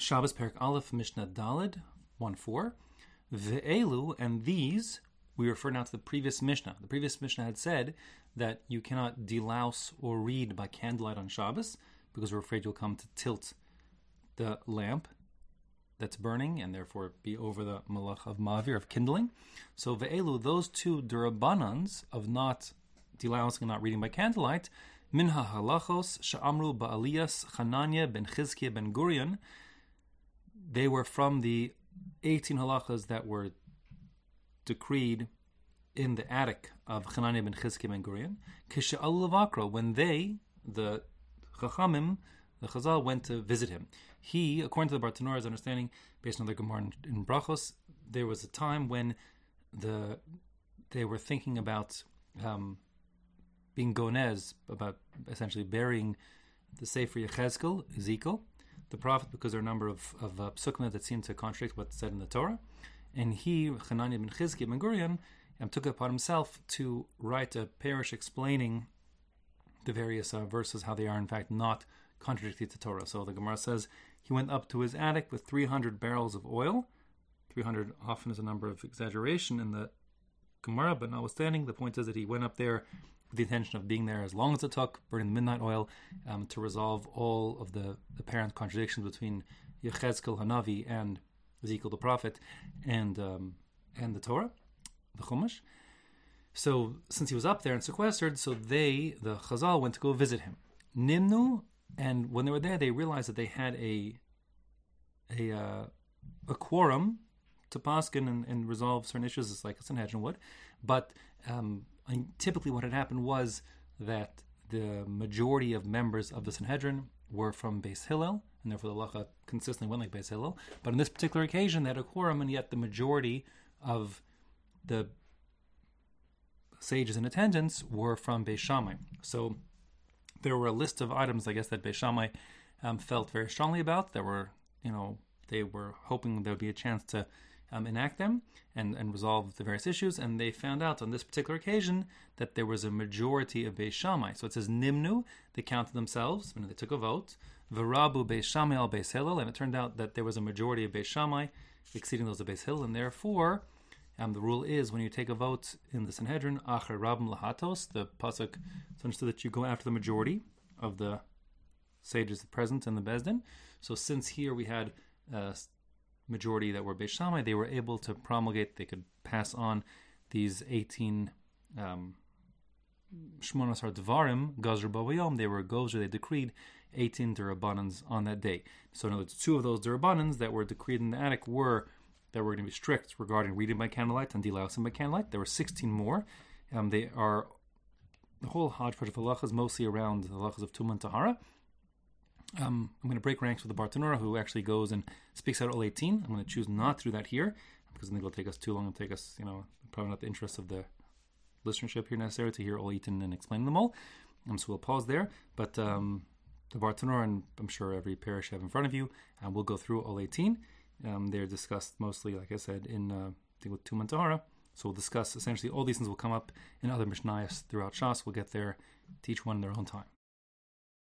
Shabbos Perek Aleph Mishnah Daled 1:4. Ve'elu, and these, we refer now to the previous Mishnah. The previous Mishnah had said that you cannot delouse or read by candlelight on Shabbos because we're afraid you'll come to tilt the lamp that's burning and therefore be over the malach of ma'avir, of kindling. So ve'elu, those two durabanans of not delousing and not reading by candlelight, minha halachos sha'amru ba'aliyas Chananya ben Chizkiah ben Gurion, they were from the 18 halachas that were decreed in the attic of Chananya ben Chizkiah ben Gurion. Kisha'alu levakro, when they, the Chachamim, the Chazal, went to visit him. He, according to the Bartanor's understanding, based on the Gemara in Brachos, there was a time when they were thinking about being gonez, about essentially burying the Sefer Yechezkel, Ezekiel, the prophet, because there are a number of psukim that seem to contradict what's said in the Torah. And he, Chananya ben Chizkiah ben Gurion, took it upon himself to write a parish explaining the various verses, how they are in fact not contradicting the Torah. So the Gemara says he went up to his attic with 300 barrels of oil. 300 often is a number of exaggeration in the Gemara, but notwithstanding, the point is that he went up there with the intention of being there as long as it took, burning the midnight oil, to resolve all of the apparent contradictions between Yechezkel Hanavi and Ezekiel the prophet and the Torah, the Chumash. So since he was up there and sequestered, so the Chazal, went to go visit him. Nimnu, and when they were there, they realized that they had a quorum to paskin and resolve certain issues. It's like a Sanhedrin would, but typically what had happened was that the majority of members of the Sanhedrin were from Beis Hillel, and therefore the halacha consistently went like Beis Hillel. But on this particular occasion, they had a quorum, and yet the majority of the sages in attendance were from Beis Shammai. So there were a list of items, I guess, that Beis Shammai felt very strongly about. There were, they were hoping there would be a chance to enact them and resolve the various issues, and they found out on this particular occasion that there was a majority of Beis Shammai. So it says Nimnu, they counted themselves, and they took a vote. V'rabu Beis Shammai al Beis Hillel, and it turned out that there was a majority of Beis Shammai exceeding those of Beis Hillel, and therefore the rule is when you take a vote in the Sanhedrin, Acher Rabim Lahatos, the pasuk, it's understood that you go after the majority of the sages present in the Bezdin. So since here we had majority that were Beis Shammai, they were able to promulgate, they could pass on these 18 Shmonas Devarim, Gazr Bavayom, they were Gozer, they decreed 18 Durabanans on that day. So in other words, two of those Durabanans that were decreed in the attic were that were going to be strict regarding reading by candlelight and delousing by candlelight. There were 16 more. They are, the whole hodgepodge of halachas, mostly around the halachas of Tumah and Tahara. I'm going to break ranks with the Bartanura, who actually goes and speaks out all 18. I'm going to choose not to do that here, because I think it'll take us too long. It'll take us, probably not the interest of the listenership here necessary to hear all 18 and explain them all. So we'll pause there. But the Bartanura, and I'm sure every parish you have in front of you, we'll go through all 18. They're discussed mostly, like I said, in with Tumah and Tahara. So we'll discuss essentially all these things will come up in other Mishnayos throughout Shas. We'll get there to each one in their own time.